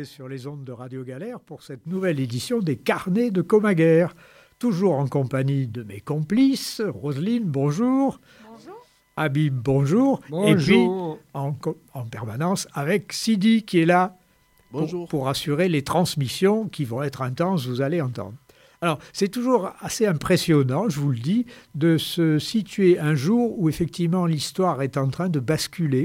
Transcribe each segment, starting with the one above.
retrouver sur les ondes de Radio Galère pour cette nouvelle édition des Carnets de Comaguère. Toujours en compagnie de mes complices. Roselyne, bonjour. Bonjour. Habib, bonjour. Bonjour. Et puis, en permanence, avec Sidi qui est là pour assurer les transmissions qui vont être intenses, vous allez entendre. Alors, c'est toujours assez impressionnant, je vous le dis, de se situer un jour où effectivement l'histoire est en train de basculer.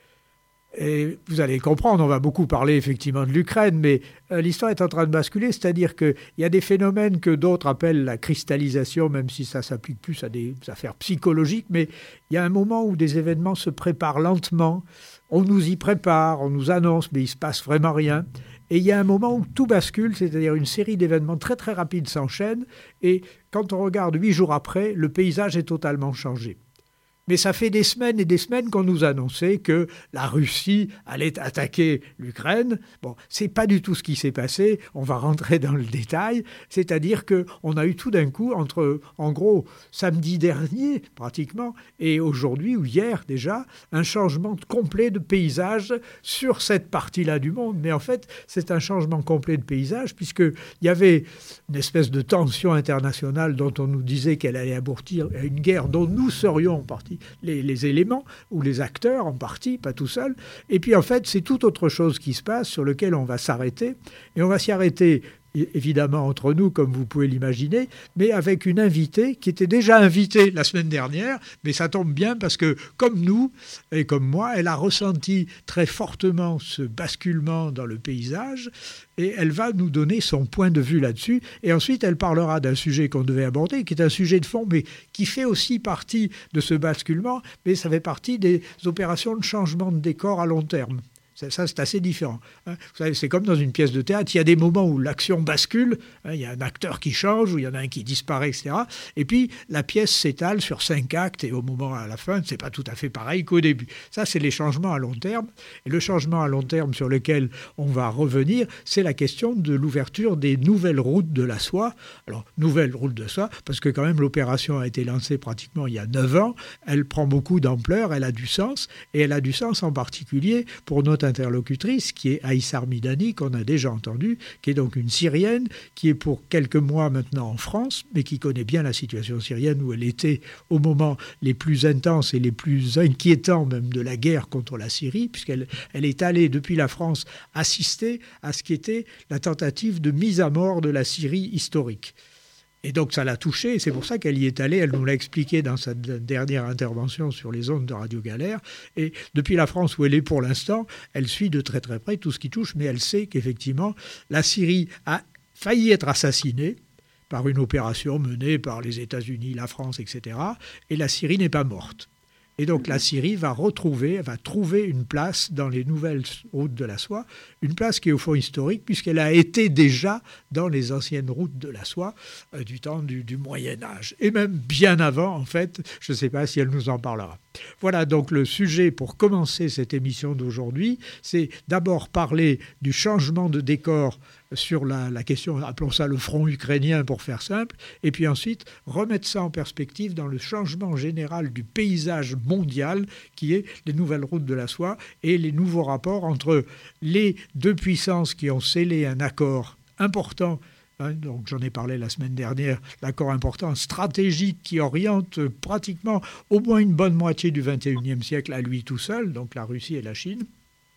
Et vous allez comprendre, on va beaucoup parler effectivement de l'Ukraine, mais l'histoire est en train de basculer, c'est-à-dire qu'il y a des phénomènes que d'autres appellent la cristallisation, même si ça s'applique plus à des affaires psychologiques, mais il y a un moment où des événements se préparent lentement, on nous y prépare, on nous annonce, mais il ne se passe vraiment rien. Et il y a un moment où tout bascule, c'est-à-dire une série d'événements très très rapides s'enchaînent, et quand on regarde 8 jours après, le paysage est totalement changé. Mais ça fait des semaines et des semaines qu'on nous annonçait que la Russie allait attaquer l'Ukraine. Bon, c'est pas du tout ce qui s'est passé. On va rentrer dans le détail. C'est-à-dire qu'on a eu tout d'un coup, en gros, samedi dernier, pratiquement, et aujourd'hui, ou hier déjà, un changement complet de paysage sur cette partie-là du monde. Mais en fait, c'est un changement complet de paysage, puisqu'il y avait une espèce de tension internationale dont on nous disait qu'elle allait aboutir à une guerre dont nous serions en partie les éléments, ou les acteurs en partie, pas tout seul. Et puis en fait, c'est tout autre chose qui se passe sur lequel on va s'arrêter. Et on va s'y arrêter évidemment entre nous, comme vous pouvez l'imaginer, mais avec une invitée qui était déjà invitée la semaine dernière, mais ça tombe bien parce que, comme nous et comme moi, elle a ressenti très fortement ce basculement dans le paysage et elle va nous donner son point de vue là-dessus. Et ensuite, elle parlera d'un sujet qu'on devait aborder, qui est un sujet de fond, mais qui fait aussi partie de ce basculement, mais ça fait partie des opérations de changement de décor à long terme. Ça, c'est assez différent. Vous savez, c'est comme dans une pièce de théâtre. Il y a des moments où l'action bascule. Il y a un acteur qui change, ou il y en a un qui disparaît, etc. Et puis, la pièce s'étale sur 5 actes. Et au moment à la fin, c'est pas tout à fait pareil qu'au début. Ça, c'est les changements à long terme. Et le changement à long terme sur lequel on va revenir, c'est la question de l'ouverture des nouvelles routes de la soie. Alors, nouvelles routes de soie, parce que quand même, l'opération a été lancée pratiquement il y a 9 ans. Elle prend beaucoup d'ampleur, elle a du sens. Et elle a du sens en particulier pour notre interlocutrice, qui est Aïssar Midani, qu'on a déjà entendu, qui est donc une Syrienne, qui est pour quelques mois maintenant en France, mais qui connaît bien la situation syrienne où elle était au moment les plus intenses et les plus inquiétants même de la guerre contre la Syrie, puisqu'elle est allée depuis la France assister à ce qui était la tentative de mise à mort de la Syrie historique. Et donc ça l'a touchée, et c'est pour ça qu'elle y est allée, elle nous l'a expliqué dans sa dernière intervention sur les ondes de Radio Galère. Et depuis la France où elle est pour l'instant, elle suit de très très près tout ce qui touche, mais elle sait qu'effectivement, la Syrie a failli être assassinée par une opération menée par les États-Unis, la France, etc. Et la Syrie n'est pas morte. Et donc la Syrie va trouver une place dans les nouvelles routes de la soie, une place qui est au fond historique, puisqu'elle a été déjà dans les anciennes routes de la soie du temps du Moyen-Âge. Et même bien avant, en fait, je ne sais pas si elle nous en parlera. Voilà donc le sujet pour commencer cette émission d'aujourd'hui. C'est d'abord parler du changement de décor sur la question, appelons ça le front ukrainien pour faire simple, et puis ensuite remettre ça en perspective dans le changement général du paysage mondial qui est les nouvelles routes de la soie et les nouveaux rapports entre les deux puissances qui ont scellé un accord important. Donc j'en ai parlé la semaine dernière, l'accord important stratégique qui oriente pratiquement au moins une bonne moitié du XXIe siècle à lui tout seul, donc la Russie et la Chine.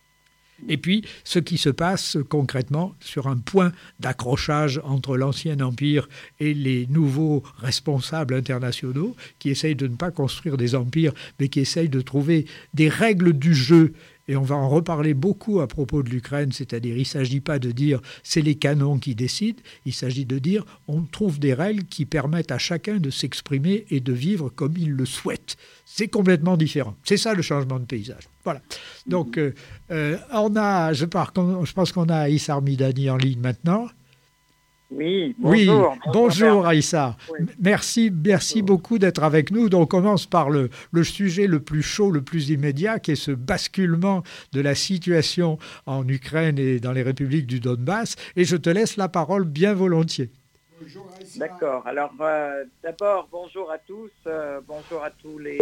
Et puis, ce qui se passe concrètement sur un point d'accrochage entre l'ancien empire et les nouveaux responsables internationaux qui essayent de ne pas construire des empires, mais qui essayent de trouver des règles du jeu. Et on va en reparler beaucoup à propos de l'Ukraine, c'est-à-dire il ne s'agit pas de dire c'est les canons qui décident, il s'agit de dire on trouve des règles qui permettent à chacun de s'exprimer et de vivre comme il le souhaite. C'est complètement différent. C'est ça le changement de paysage. Voilà. Donc, je pense qu'on a Aïssar Midani en ligne maintenant. Oui, bonjour. Oui, bonjour Aïssar. Oui. Merci beaucoup d'être avec nous. Donc, on commence par le sujet le plus chaud, le plus immédiat, qui est ce basculement de la situation en Ukraine et dans les républiques du Donbass. Et je te laisse la parole bien volontiers. Bonjour Aïssar. D'accord. Alors, d'abord, bonjour à tous. Bonjour à tous les...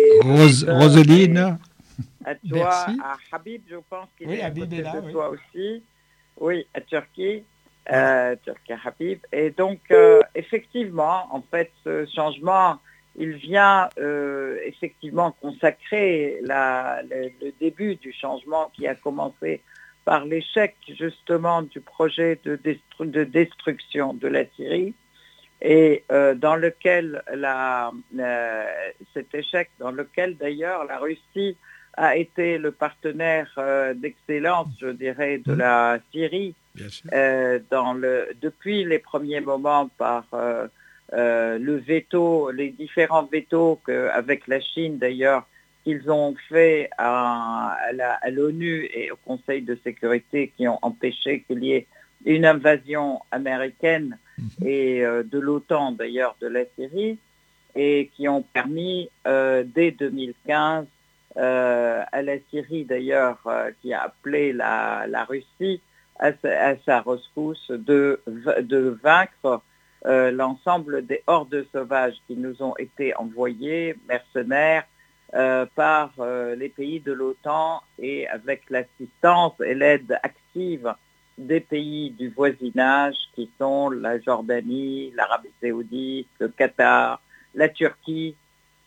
Roselyne. À toi, Merci. à Habib, je pense qu'il oui, est à côté de toi aussi. Oui, à Turquie, Turquie Habib. Et donc, effectivement, en fait, ce changement, il vient effectivement consacrer le début du changement qui a commencé par l'échec justement du projet de destruction de la Syrie et dans lequel cet échec, dans lequel d'ailleurs la Russie a été le partenaire d'excellence, je dirais, de la Syrie depuis les premiers moments par le veto, les différents vétos avec la Chine d'ailleurs, qu'ils ont fait à l'ONU et au Conseil de sécurité qui ont empêché qu'il y ait une invasion américaine et de l'OTAN d'ailleurs de la Syrie et qui ont permis dès 2015 à la Syrie d'ailleurs qui a appelé la Russie à sa rescousse de vaincre l'ensemble des hordes sauvages qui nous ont été envoyées, mercenaires, par les pays de l'OTAN et avec l'assistance et l'aide active des pays du voisinage qui sont la Jordanie, l'Arabie saoudite, le Qatar, la Turquie,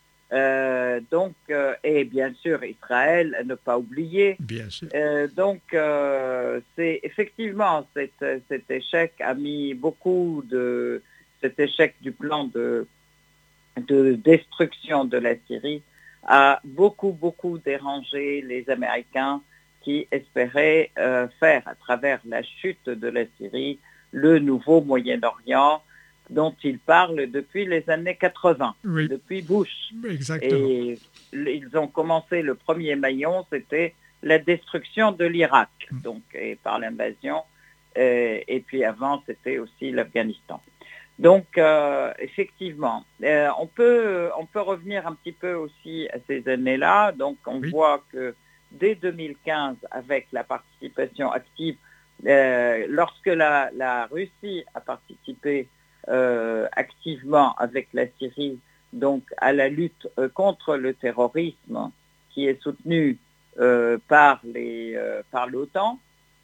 et bien sûr Israël, à ne pas oublier. Bien sûr. C'est effectivement cet échec a mis cet échec du plan de destruction de la Syrie a beaucoup dérangé les Américains qui espéraient faire à travers la chute de la Syrie le nouveau Moyen-Orient dont ils parlent depuis les années 80, depuis Bush. Exactement. Et ils ont commencé, le premier maillon, c'était la destruction de l'Irak, et par l'invasion, et puis avant, c'était aussi l'Afghanistan. Donc, effectivement, on peut revenir un petit peu aussi à ces années-là. Donc, on voit que dès 2015, avec la participation active, lorsque la Russie a participé activement avec la Syrie, donc à la lutte contre le terrorisme qui est soutenu par l'OTAN,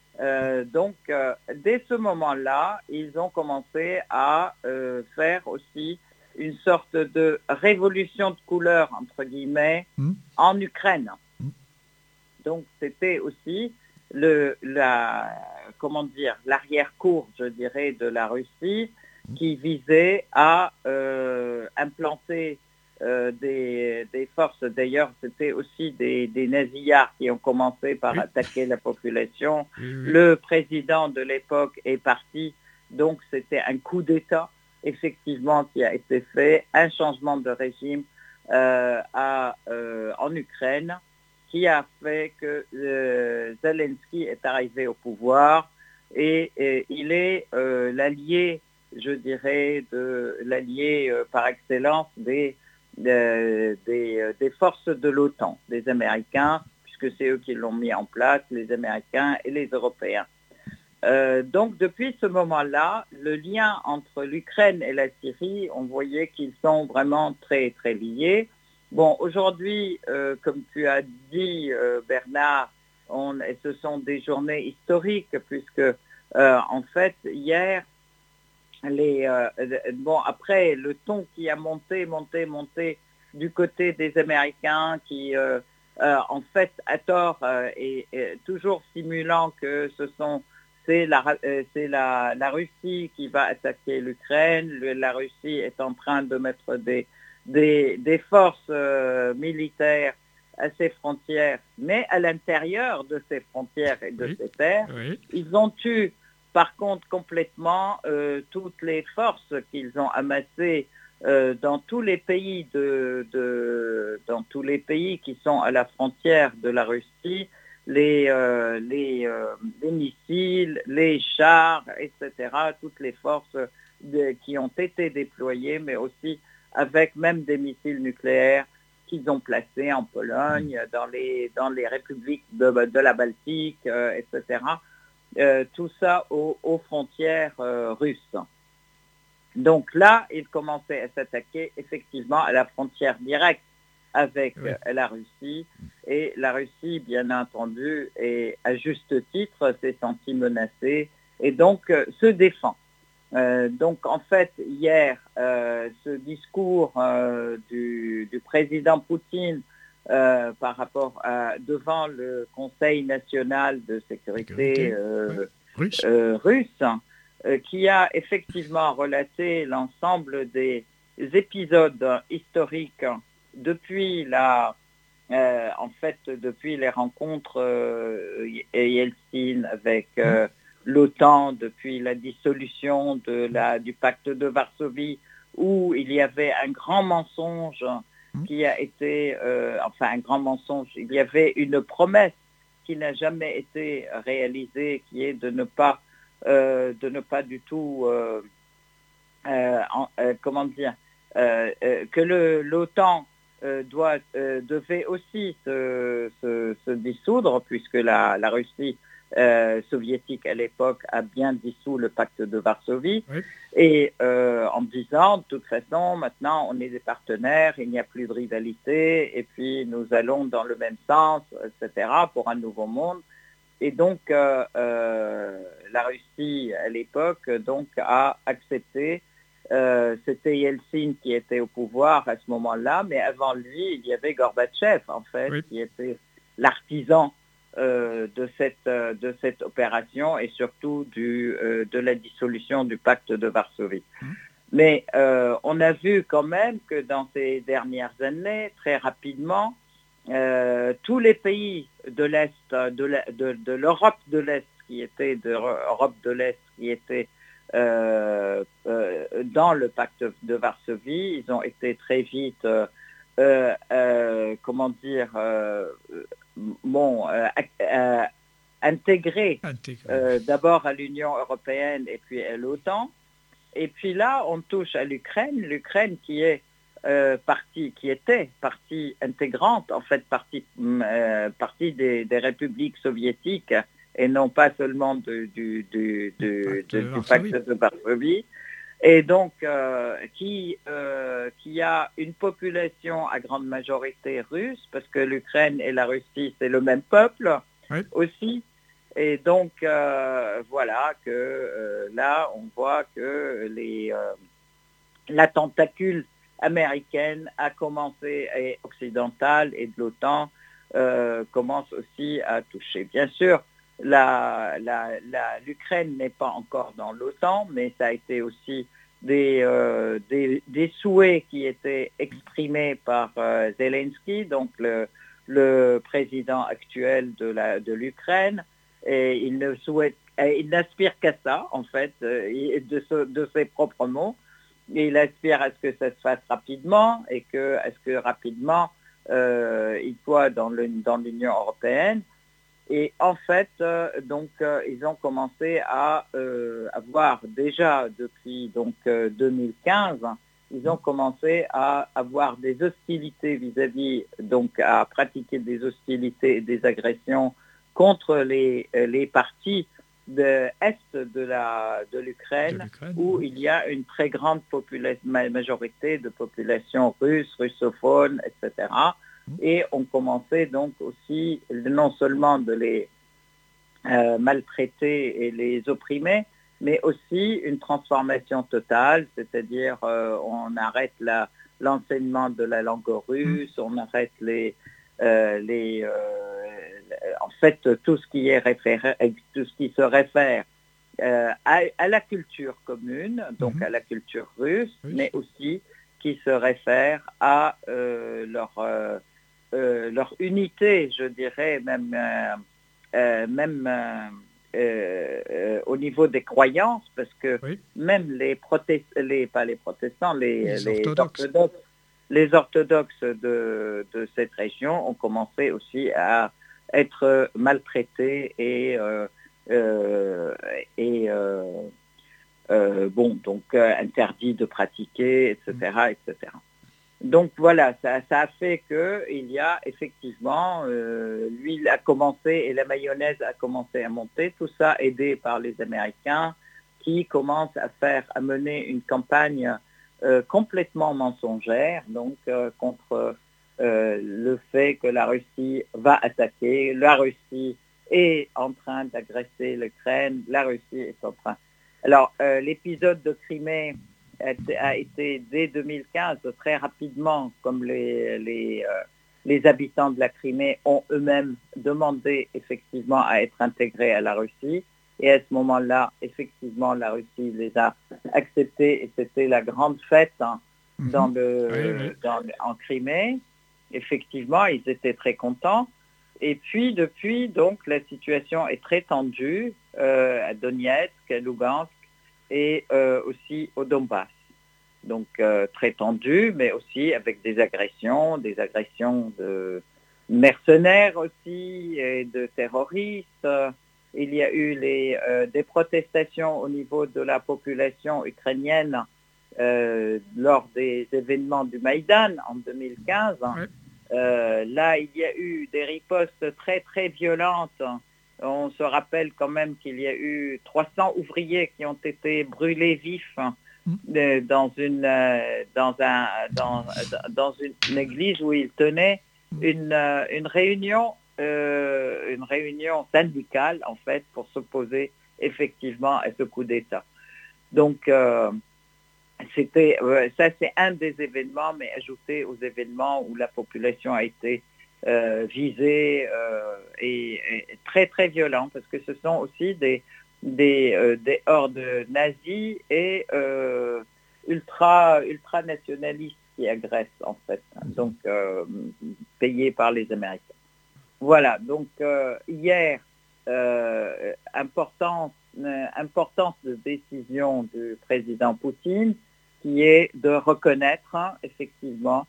dès ce moment-là, ils ont commencé à faire aussi une sorte de révolution de couleur, entre guillemets, en Ukraine. Donc, c'était aussi l'arrière-cour, je dirais, de la Russie qui visait à implanter des forces. D'ailleurs, c'était aussi des nazillards qui ont commencé par attaquer la population. Le président de l'époque est parti, donc c'était un coup d'État, effectivement, qui a été fait, un changement de régime en Ukraine, qui a fait que Zelensky est arrivé au pouvoir et il est l'allié, je dirais, l'allié par excellence des forces de l'OTAN, des Américains, puisque c'est eux qui l'ont mis en place, les Américains et les Européens. Donc depuis ce moment-là, le lien entre l'Ukraine et la Syrie, on voyait qu'ils sont vraiment très très liés. Bon, aujourd'hui, comme tu as dit, Bernard, ce sont des journées historiques puisque, en fait, hier, après, le ton qui a monté du côté des Américains qui, en fait, à tort, et toujours simulant que c'est la Russie qui va attaquer l'Ukraine, la Russie est en train de mettre des forces militaires à ses frontières, mais à l'intérieur de ces frontières et de ces terres, ils ont eu par contre complètement toutes les forces qu'ils ont amassées dans tous les pays dans tous les pays qui sont à la frontière de la Russie, les missiles, les chars, etc., toutes les forces qui ont été déployées, mais aussi avec même des missiles nucléaires qu'ils ont placés en Pologne, dans les républiques de la Baltique, etc. Tout ça aux frontières russes. Donc là, ils commençaient à s'attaquer effectivement à la frontière directe avec la Russie. Et la Russie, bien entendu, et à juste titre, s'est sentie menacée et donc se défend. Donc en fait, hier, ce discours du président Poutine par rapport devant le Conseil national de sécurité russe, qui a effectivement relaté l'ensemble des épisodes historiques depuis depuis les rencontres Yeltsin avec l'OTAN, depuis la dissolution du pacte de Varsovie, où il y avait un grand mensonge qui a été, un grand mensonge, il y avait une promesse qui n'a jamais été réalisée, qui est de ne pas du tout, que l'OTAN devait aussi se dissoudre, puisque la Russie soviétique à l'époque a bien dissous le pacte de Varsovie, et en disant de toute façon maintenant on est des partenaires, il n'y a plus de rivalité et puis nous allons dans le même sens, etc. pour un nouveau monde. Et donc la Russie à l'époque donc a accepté. C'était Yeltsin qui était au pouvoir à ce moment-là, mais avant lui, il y avait Gorbatchev, en fait, qui était l'artisan de cette opération et surtout de la dissolution du pacte de Varsovie. Mais on a vu quand même que dans ces dernières années, très rapidement, tous les pays de l'Est, de l'Europe de l'Est, qui était dans le pacte de Varsovie, ils ont été très vite, intégrés d'abord à l'Union européenne et puis à l'OTAN. Et puis là, on touche à l'Ukraine qui est qui était partie intégrante, en fait partie des républiques soviétiques et non pas seulement du pacte de Varsovie, et donc qui a une population à grande majorité russe, parce que l'Ukraine et la Russie, c'est le même peuple aussi. Et donc, voilà que là, on voit que la tentacule américaine a commencé, et occidentale et de l'OTAN commence aussi à toucher. Bien sûr, l'Ukraine n'est pas encore dans l'OTAN, mais ça a été aussi des souhaits qui étaient exprimés par Zelensky, donc le président actuel de l'Ukraine, et il n'aspire qu'à ça, en fait, de ses propres mots. Et il aspire à ce que ça se fasse rapidement et à ce que rapidement il soit dans l'Union européenne. Et en fait, ils ont commencé à avoir déjà depuis 2015, ils ont commencé à avoir des hostilités à pratiquer des hostilités et des agressions contre les partis de l'Est de l'Ukraine, où il y a une très grande majorité de population russe, russophone, etc. Et on commençait donc aussi non seulement de les maltraiter et les opprimer, mais aussi une transformation totale, c'est-à-dire on arrête l'enseignement de la langue russe, on arrête en fait tout ce qui se réfère à la culture commune, donc à la culture russe, mais aussi qui se réfère à leur unité, je dirais, même au niveau des croyances, parce que même les orthodoxes de cette région ont commencé aussi à être maltraités et interdit de pratiquer, etc., etc. Donc voilà, ça a fait qu'il y a effectivement, l'huile a commencé et la mayonnaise a commencé à monter, tout ça aidé par les Américains qui commencent à mener une campagne complètement mensongère, donc contre le fait que la Russie va attaquer. La Russie est en train d'agresser l'Ukraine. La Russie est en train... Alors, l'épisode de Crimée a été dès 2015 très rapidement, comme les habitants de la Crimée ont eux-mêmes demandé effectivement à être intégrés à la Russie. Et à ce moment-là, effectivement, la Russie les a acceptés et c'était la grande fête en Crimée. Effectivement, ils étaient très contents. Et puis, depuis, donc, la situation est très tendue à Donetsk, à Lugansk et aussi au Donbass. Donc, très tendue, mais aussi avec des agressions de mercenaires aussi et de terroristes. Il y a eu des protestations au niveau de la population ukrainienne lors des événements du Maïdan en 2015. Ouais. Là, il y a eu des ripostes très, très violentes. On se rappelle quand même qu'il y a eu 300 ouvriers qui ont été brûlés vifs dans une église où ils tenaient une réunion syndicale, en fait, pour s'opposer effectivement à ce coup d'État. Donc, ça, c'est un des événements, mais ajouté aux événements où la population a été visée et très, très violent, parce que ce sont aussi des hordes nazies et ultra-nationalistes qui agressent, en fait, donc payés par les Américains. Voilà, donc hier, importance de décision du président Poutine, qui est de reconnaître effectivement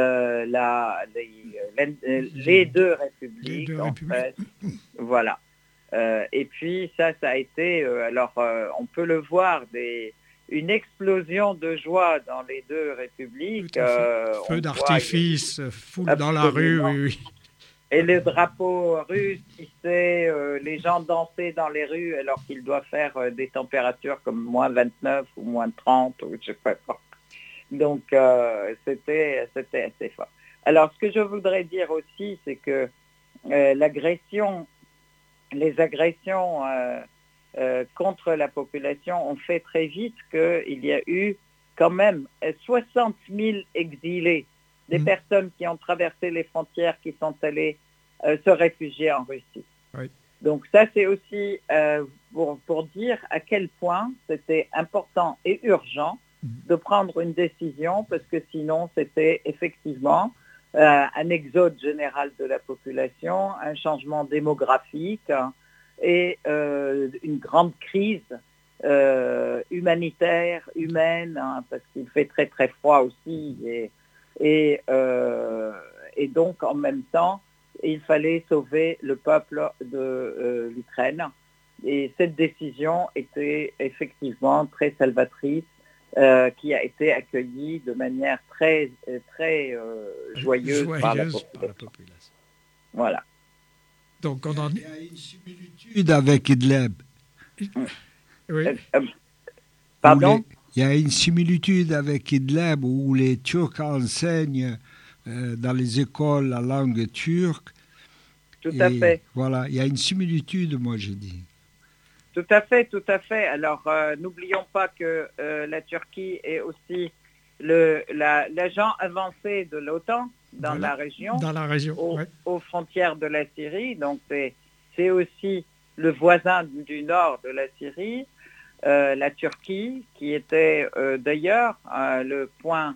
les deux républiques, fait. Voilà. Et puis ça a été, on peut le voir, une explosion de joie dans les deux républiques. Feu d'artifice, foule dans la rue, oui. Et les drapeaux russes hissaient, les gens dansaient dans les rues alors qu'il doit faire des températures comme moins 29 ou moins 30 ou je sais pas quoi. Donc c'était assez fort. Alors ce que je voudrais dire aussi, c'est que les agressions contre la population ont fait très vite qu'il y a eu quand même 60 000 exilés, des personnes qui ont traversé les frontières, qui sont allées se réfugier en Russie. Oui. Donc ça, c'est aussi pour dire à quel point c'était important et urgent de prendre une décision, parce que sinon, c'était effectivement un exode général de la population, un changement démographique et une grande crise humanitaire, humaine, parce qu'il fait très très froid aussi, et donc en même temps, il fallait sauver le peuple de l'Ukraine. Et cette décision était effectivement très salvatrice, qui a été accueillie de manière très, très joyeuse par la population. Voilà. Donc il y a une similitude avec Idlib. Oui. Pardon ? Il y a une similitude avec Idlib où les Turcs enseignent dans les écoles la langue turque. Tout à fait. Voilà, il y a une similitude, moi j'ai dit. Tout à fait. Alors, n'oublions pas que la Turquie est aussi l'agent avancé de l'OTAN dans la région. Dans la région, aux frontières de la Syrie. Donc, c'est aussi le voisin du nord de la Syrie, la Turquie, qui était d'ailleurs le point,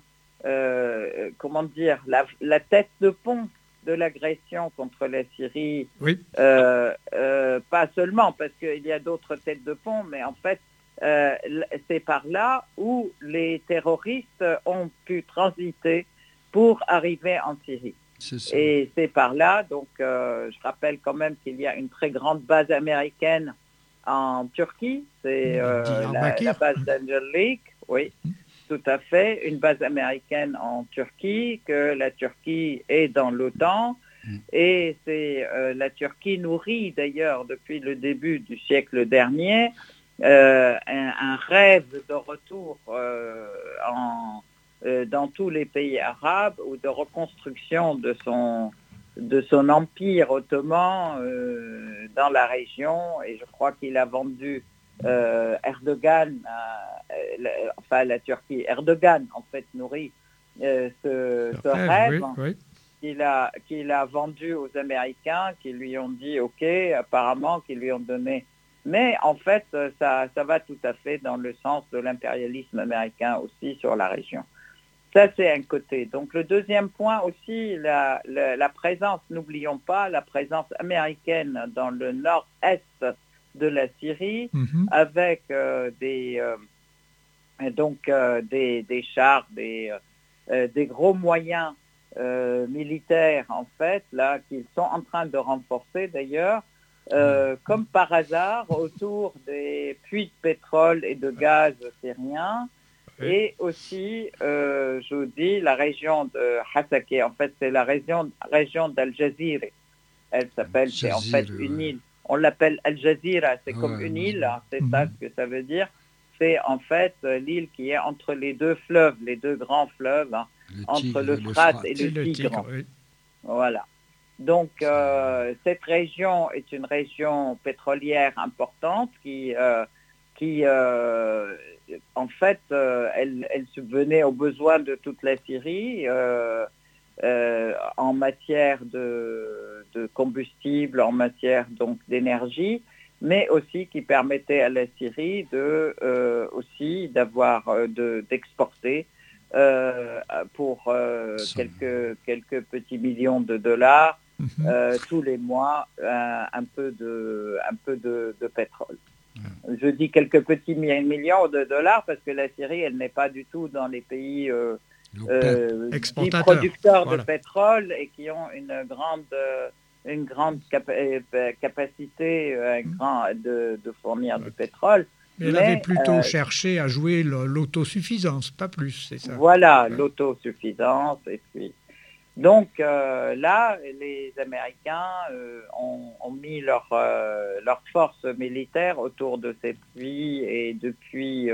la tête de pont de l'agression contre la Syrie, oui. Pas seulement parce qu'il y a d'autres têtes de pont, mais en fait, c'est par là où les terroristes ont pu transiter pour arriver en Syrie. Et c'est par là, donc je rappelle quand même qu'il y a une très grande base américaine en Turquie, c'est la base d'Angelique, oui. Tout à fait, une base américaine en Turquie, que la Turquie est dans l'OTAN, et c'est la Turquie nourrit d'ailleurs depuis le début du siècle dernier un rêve de retour dans tous les pays arabes ou de reconstruction de son empire ottoman dans la région. Et je crois qu'il a vendu Erdogan, la Turquie. Erdogan, en fait, nourrit ce rêve. Oui. Qu'il a vendu aux Américains, qui lui ont dit OK, apparemment, qui lui ont donné. Mais en fait, ça va tout à fait dans le sens de l'impérialisme américain aussi sur la région. Ça, c'est un côté. Donc le deuxième point aussi, la présence, n'oublions pas, la présence américaine dans le nord-est de la Syrie, avec des chars, des gros moyens militaires, en fait, là, qu'ils sont en train de renforcer d'ailleurs, comme par hasard, autour des puits de pétrole et de gaz syriens, et aussi, je vous dis, la région de Hasakeh, en fait, c'est la région d'Al-Jazira. Elle s'appelle, c'est en fait une île. On l'appelle Al-Jazira, c'est comme une île, c'est ça ce que ça veut dire. C'est en fait l'île qui est entre les deux fleuves, les deux grands fleuves, entre l'Euphrate et le Tigre. Oui. Voilà. Donc, cette région est une région pétrolière importante qui en fait, elle subvenait aux besoins de toute la Syrie en matière de combustible, en matière donc d'énergie, mais aussi qui permettait à la Syrie aussi d'exporter pour quelques petits millions de dollars tous les mois un peu de pétrole. Je dis quelques petits millions de dollars parce que la Syrie, elle n'est pas du tout dans les pays producteurs de pétrole et qui ont une grande capacité de fournir du pétrole. Mais elle avait plutôt cherché à jouer l'autosuffisance, pas plus, c'est ça. Voilà, l'autosuffisance. Et puis, donc là, les Américains ont mis leur force militaire autour de ces puits et depuis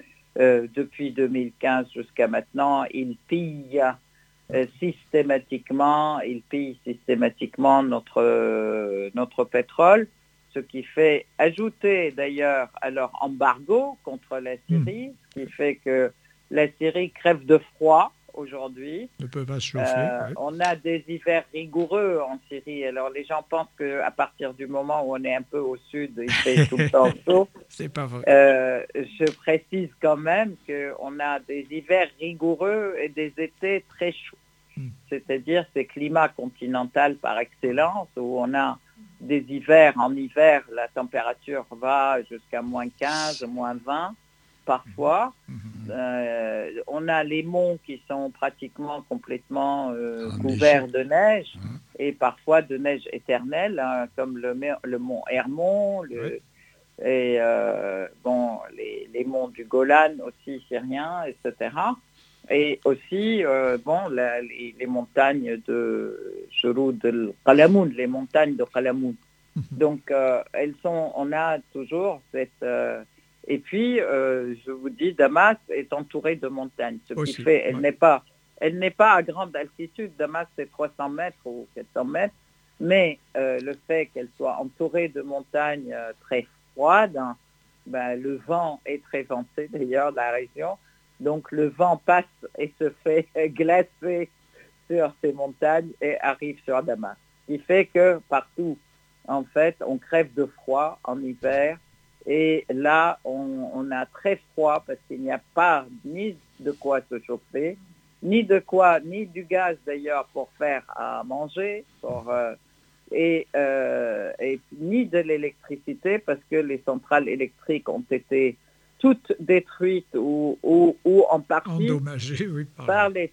2015 jusqu'à maintenant, ils pillent systématiquement notre pétrole, ce qui fait ajouter d'ailleurs à leur embargo contre la Syrie, ce qui fait que la Syrie crève de froid aujourd'hui. Ne peut pas se chauffer. On a des hivers rigoureux en Syrie. Alors les gens pensent qu'à partir du moment où on est un peu au sud, il fait tout le temps chaud. C'est pas vrai. Je précise quand même qu'on a des hivers rigoureux et des étés très chauds. C'est-à-dire ces climats continentaux par excellence où on a des hivers. En hiver, la température va jusqu'à moins 15, moins 20 parfois. On a les monts qui sont pratiquement complètement couverts de neige et parfois de neige éternelle, comme le mont Hermon, et les monts du Golan aussi syriens, etc. Et aussi les montagnes de Shurud al-Qalamoun, les montagnes de Qalamoun. Donc on a toujours cette et puis je vous dis, Damas est entourée de montagnes, ce qui fait elle n'est pas à grande altitude. Damas c'est 300 mètres ou 400 mètres, mais le fait qu'elle soit entourée de montagnes très froides, le vent est très venté d'ailleurs dans la région. Donc le vent passe et se fait glacer sur ces montagnes et arrive sur Damas. Ce qui fait que partout, en fait, on crève de froid en hiver. Et là, on a très froid parce qu'il n'y a pas ni de quoi se chauffer, ni du gaz d'ailleurs pour faire à manger, et ni de l'électricité parce que les centrales électriques ont été toutes détruites ou en partie endommagées, par les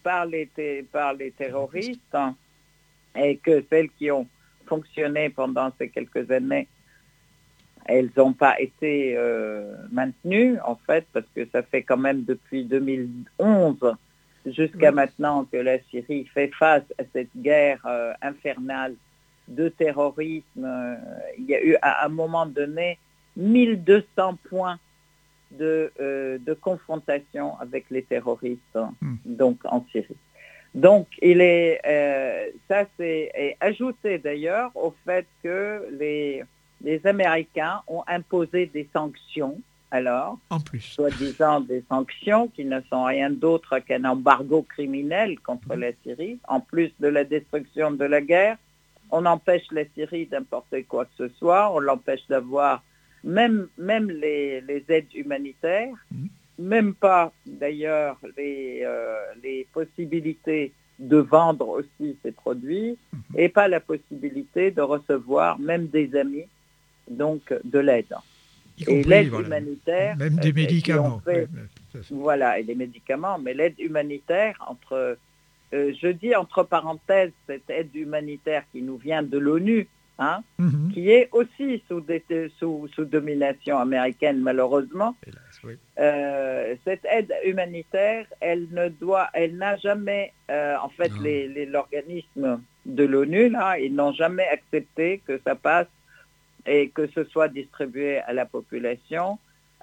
terroristes, et que celles qui ont fonctionné pendant ces quelques années, elles n'ont pas été maintenues en fait, parce que ça fait quand même depuis 2011 jusqu'à maintenant que la Syrie fait face à cette guerre infernale de terrorisme. Il y a eu à un moment donné 1200 points de confrontation avec les terroristes, donc en Syrie. Donc, ça c'est ajouté d'ailleurs au fait que les Américains ont imposé des sanctions, alors, en plus, soi-disant des sanctions qui ne sont rien d'autre qu'un embargo criminel contre la Syrie, en plus de la destruction de la guerre. On empêche la Syrie d'importer quoi que ce soit, on l'empêche d'avoir même les aides humanitaires, même pas d'ailleurs les possibilités de vendre aussi ces produits et pas la possibilité de recevoir même des amis, donc de l'aide. Et l'aide humanitaire, même des médicaments. Voilà, et des médicaments, mais l'aide humanitaire, je dis entre parenthèses, cette aide humanitaire qui nous vient de l'ONU, qui est aussi sous domination américaine, malheureusement. Hélas, oui. Cette aide humanitaire, elle n'a jamais, l'organisme de l'ONU, là, ils n'ont jamais accepté que ça passe et que ce soit distribué à la population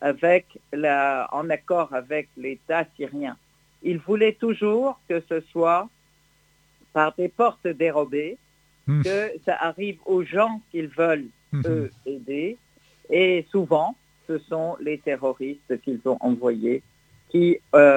en accord avec l'État syrien. Ils voulaient toujours que ce soit par des portes dérobées, que ça arrive aux gens qu'ils veulent, eux, aider. Et souvent, ce sont les terroristes qu'ils ont envoyés qui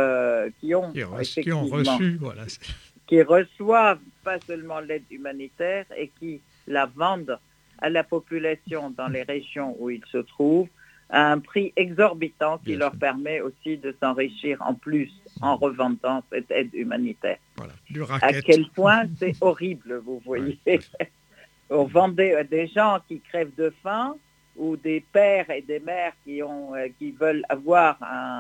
reçoivent pas seulement l'aide humanitaire et qui la vendent à la population dans les régions où ils se trouvent à un prix exorbitant qui leur permet aussi de s'enrichir en plus en revendant cette aide humanitaire. Voilà, à quel point c'est horrible, vous voyez. On vendait à des gens qui crèvent de faim ou des pères et des mères qui veulent avoir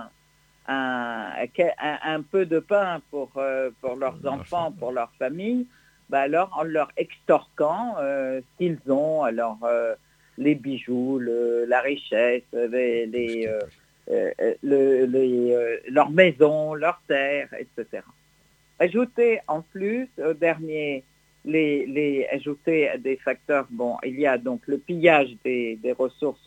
un peu de pain pour leurs enfants, pour leur famille. Alors en leur extorquant ce qu'ils ont, alors les bijoux, la richesse, leur maison, leur terre, etc. Ajouter en plus au dernier, ajouter des facteurs, il y a donc le pillage des ressources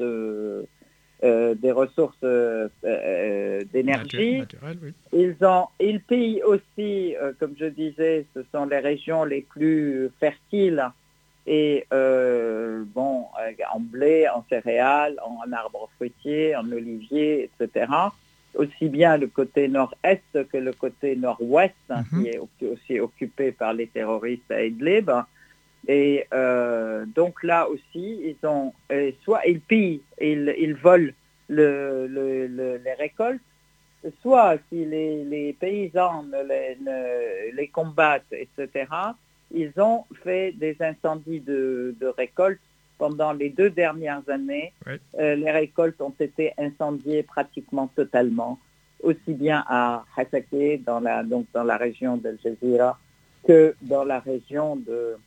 d'énergie. Oui. Ils pillent aussi, comme je disais, ce sont les régions les plus fertiles et en blé, en céréales, en arbres fruitiers, en oliviers, etc. Aussi bien le côté nord-est que le côté nord-ouest, qui est aussi occupé par les terroristes à Idlib. Et donc là aussi, soit ils pillent, ils volent les récoltes, soit si les paysans les combattent, etc., ils ont fait des incendies de récoltes. Pendant les 2 dernières années, les récoltes ont été incendiées pratiquement totalement, aussi bien à Hasakeh, dans la région d'Al Jazeera, que dans la région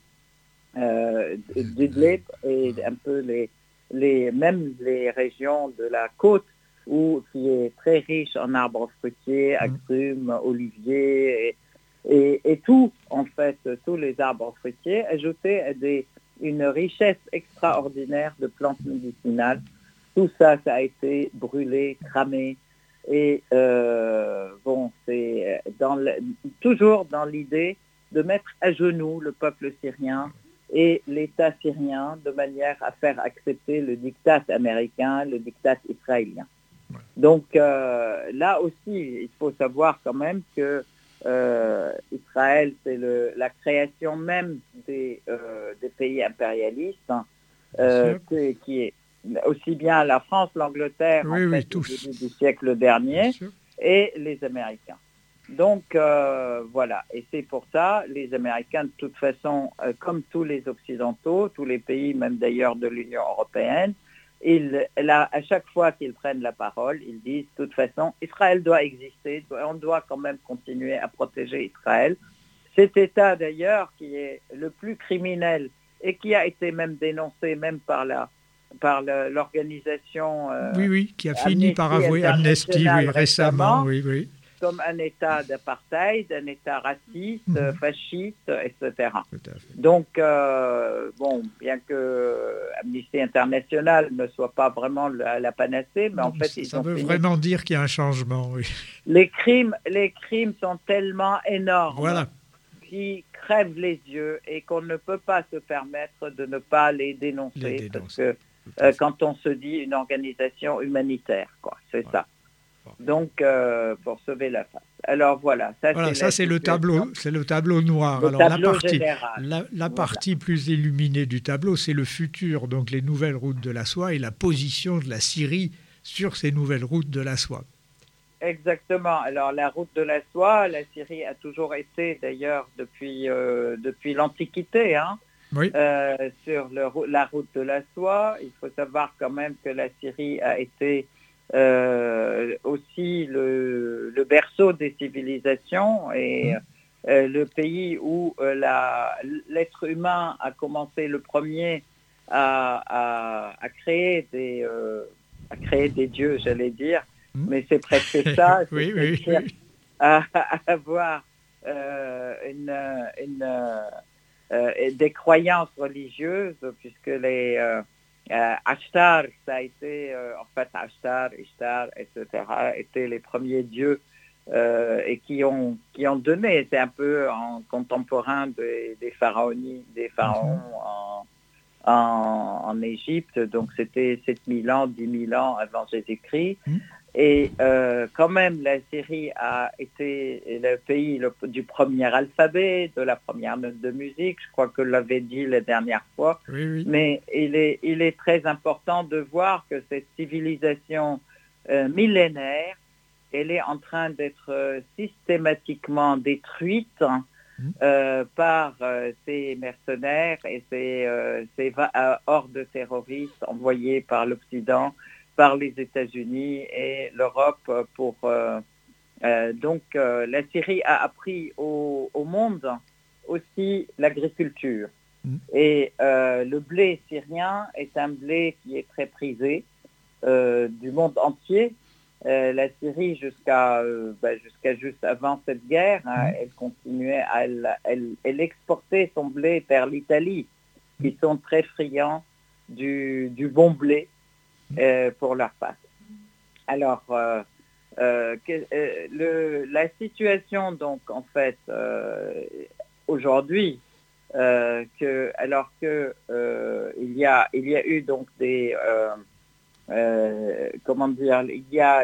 d'Idlib et un peu même les régions de la côte qui est très riche en arbres fruitiers, agrumes, oliviers et tout, en fait, tous les arbres fruitiers, ajoutés à une richesse extraordinaire de plantes médicinales. Tout ça a été brûlé, cramé. Et c'est toujours dans l'idée de mettre à genoux le peuple syrien et l'État syrien de manière à faire accepter le diktat américain, le diktat israélien. Donc là aussi, il faut savoir quand même que Israël, c'est la création même des pays impérialistes, qui est aussi bien la France, l'Angleterre, au début du siècle dernier, et les Américains. Donc voilà, et c'est pour ça, les Américains, de toute façon, comme tous les Occidentaux, tous les pays, même d'ailleurs de l'Union européenne, à chaque fois qu'ils prennent la parole, ils disent, de toute façon, Israël doit exister, on doit quand même continuer à protéger Israël. Cet État, d'ailleurs, qui est le plus criminel et qui a été même dénoncé même par l'organisation... qui a fini par avouer Amnesty récemment, oui. comme un État d'apartheid, un État raciste, fasciste, etc. Donc, bien que Amnesty International ne soit pas vraiment la panacée, mais en fait... Ça veut vraiment dire qu'il y a un changement, oui. Les crimes sont tellement énormes qui crèvent les yeux et qu'on ne peut pas se permettre de ne pas les dénoncer. Parce que quand on se dit une organisation humanitaire, c'est ça. Donc, pour sauver la face. Alors voilà, c'est le tableau noir. Alors la partie plus illuminée du tableau, c'est le futur, donc les nouvelles routes de la soie et la position de la Syrie sur ces nouvelles routes de la soie. Exactement. Alors la route de la soie, la Syrie a toujours été d'ailleurs depuis l'Antiquité, sur la route de la soie. Il faut savoir quand même que la Syrie a été aussi le berceau des civilisations et le pays où l'être humain a commencé le premier à créer des dieux, j'allais dire, mais c'est presque ça, à avoir des croyances religieuses, puisque les Ashtar, ça a été, Ashtar, Ishtar, etc., étaient les premiers dieux et qui ont donné, c'est un peu en contemporain des pharaons en Égypte, donc c'était 7000 ans, 10 000 ans avant Jésus-Christ. Et quand même, la Syrie a été le pays du premier alphabet, de la première note de musique, je crois que je l'avais dit la dernière fois, mais il est très important de voir que cette civilisation millénaire, elle est en train d'être systématiquement détruite par ces mercenaires et ces hordes terroristes envoyées par l'Occident, par les États-Unis et l'Europe donc la Syrie a appris au monde aussi l'agriculture. Et le blé syrien est un blé qui est très prisé du monde entier. La Syrie, jusqu'à juste avant cette guerre, elle continuait elle exportait son blé vers l'Italie, qui sont très friands du bon blé pour leur pâte. Alors, la situation, donc, en fait, aujourd'hui, alors que il y a eu donc des il y a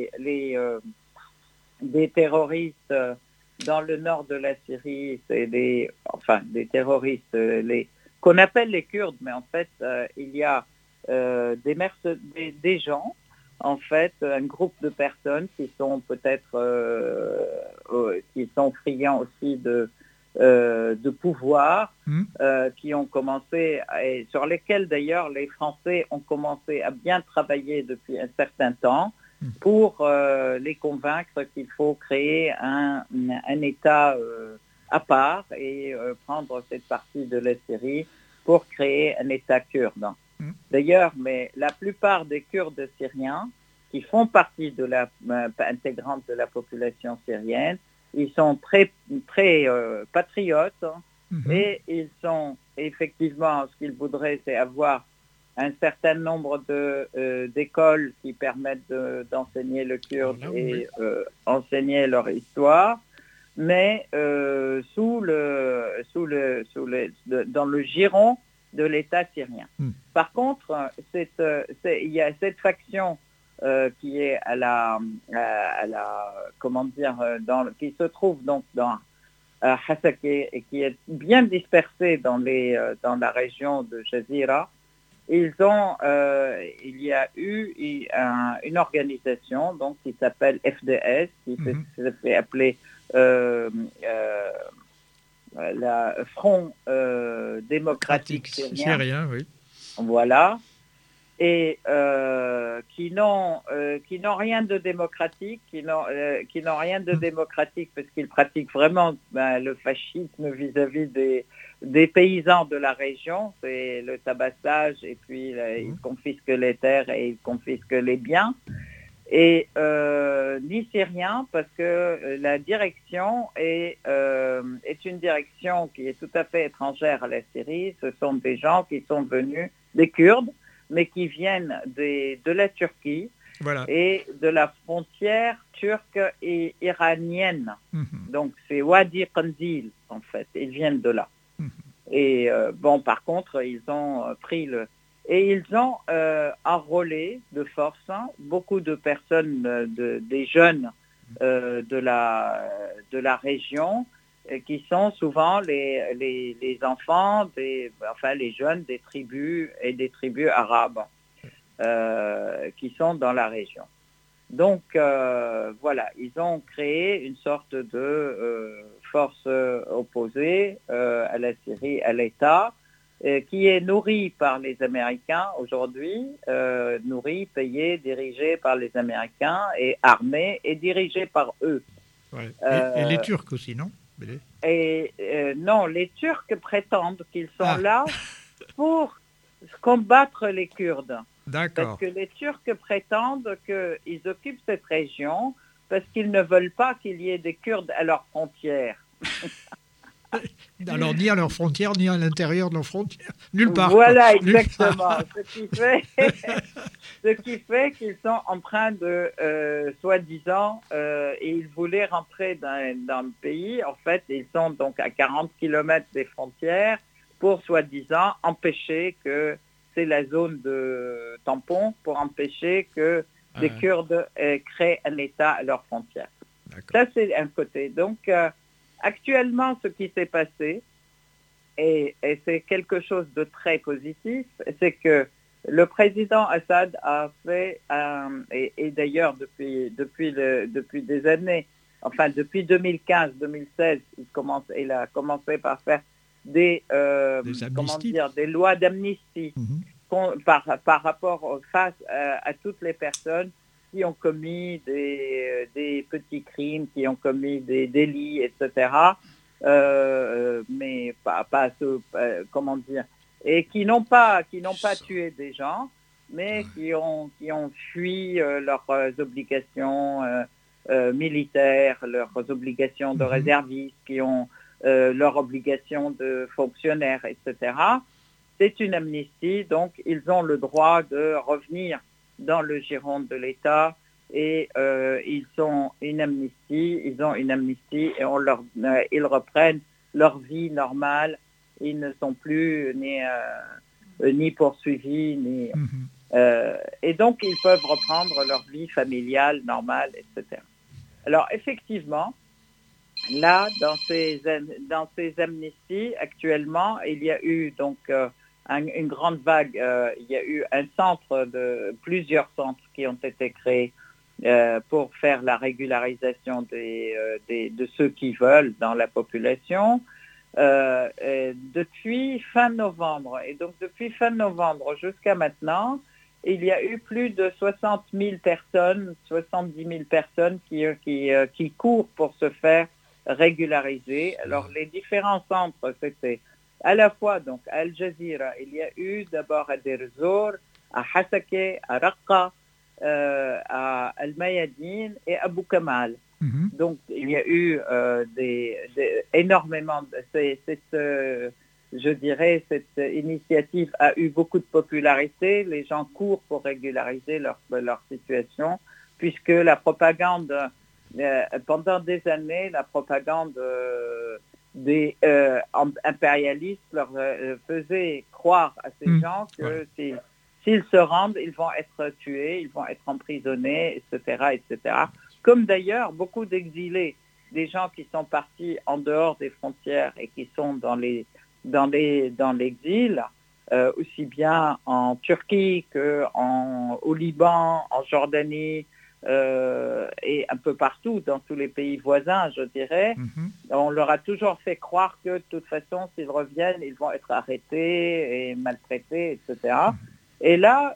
des terroristes dans le nord de la Syrie, c'est des terroristes qu'on appelle les Kurdes, mais en fait il y a des gens, en fait, un groupe de personnes qui sont peut-être qui sont friands aussi de pouvoir, qui ont commencé, et sur lesquels d'ailleurs les Français ont commencé à bien travailler depuis un certain temps pour les convaincre qu'il faut créer un État à part et prendre cette partie de la Syrie pour créer un État kurde. D'ailleurs, mais la plupart des Kurdes syriens qui font partie de intégrante de la population syrienne, ils sont très, très patriotes et ils sont effectivement, ce qu'ils voudraient, c'est avoir un certain nombre d'écoles qui permettent d'enseigner le kurde et enseigner leur histoire, mais dans le giron de l'État syrien. Par contre, il y a cette faction qui est qui se trouve donc dans Hasakeh et qui est bien dispersée dans la région de Jazira. Il y a eu une organisation donc qui s'appelle FDS, qui s'est fait appeler la Front démocratique syrien. Voilà. Et qui n'ont rien de démocratique, qui n'ont rien de démocratique parce qu'ils pratiquent vraiment le fascisme vis-à-vis des paysans de la région, c'est le tabassage et puis ils confisquent les terres et ils confisquent les biens. et ni syriens, parce que la direction est une direction qui est tout à fait étrangère à la Syrie. Ce sont des gens qui sont venus, des Kurdes, mais qui viennent de la Turquie et de la frontière turque et iranienne. Donc c'est Wadi Qandil, en fait. Ils viennent de là. Et par contre, ils ont pris et ils ont enrôlé de force beaucoup de personnes, des jeunes de la région, qui sont souvent les enfants, les jeunes des tribus et des tribus arabes qui sont dans la région. Donc voilà, ils ont créé une sorte de force opposée à la Syrie, à l'État, qui est nourrie par les Américains aujourd'hui, nourrie, payée, dirigée par les Américains et armée et dirigée par eux. Ouais. Et les Turcs aussi, non? Non, les Turcs prétendent qu'ils sont là pour combattre les Kurdes. D'accord. Parce que les Turcs prétendent qu'ils occupent cette région parce qu'ils ne veulent pas qu'il y ait des Kurdes à leurs frontières. Alors, ni à leurs frontières, ni à l'intérieur de leurs frontières. Nulle part. Voilà, exactement. Ce qui fait qu'ils sont en train de, soi-disant, et ils voulaient rentrer dans le pays. En fait, ils sont donc à 40 km des frontières pour, soi-disant, empêcher que c'est la zone de tampon pour empêcher que des Kurdes créent un État à leurs frontières. Ça, c'est un côté. Donc, actuellement, ce qui s'est passé, et c'est quelque chose de très positif, c'est que le président Assad a fait, et d'ailleurs depuis des années, enfin depuis 2015-2016, il a commencé par faire des lois d'amnistie par rapport face à toutes les personnes qui ont commis des petits crimes, qui ont commis des délits, etc. Mais pas comment dire, et qui n'ont pas tué des gens, mais qui ont fui leurs obligations militaires, leurs obligations de réservistes, qui ont leurs obligations de fonctionnaires, etc. C'est une amnistie, donc ils ont le droit de revenir dans le giron de l'État et ils ont une amnistie et ils reprennent leur vie normale. Ils ne sont plus ni poursuivis, et donc ils peuvent reprendre leur vie familiale normale, etc. Alors effectivement, là, dans ces amnisties, actuellement, il y a eu donc une grande vague. Il y a eu plusieurs centres qui ont été créés pour faire la régularisation de ceux qui veulent dans la population depuis fin novembre. Et donc depuis fin novembre jusqu'à maintenant, il y a eu plus de 60 000 personnes, 70 000 personnes qui courent pour se faire régulariser. Alors les différents centres, c'était à la fois donc à Al Jazeera, il y a eu d'abord à Deir Zor, à Hasake, à Raqqa, à Al Mayadin et à Abu Kamal. Donc il y a eu énormément je dirais cette initiative a eu beaucoup de popularité. Les gens courent pour régulariser leur situation, puisque la propagande pendant des années, la propagande des impérialistes leur faisait croire à ces gens que s'ils se rendent, ils vont être tués, ils vont être emprisonnés, etc., etc. Comme d'ailleurs beaucoup d'exilés, des gens qui sont partis en dehors des frontières et qui sont dans l'exil, aussi bien en Turquie qu'au Liban, en Jordanie, et un peu partout dans tous les pays voisins, je dirais. On leur a toujours fait croire que de toute façon, s'ils reviennent, ils vont être arrêtés et maltraités, etc. Et là,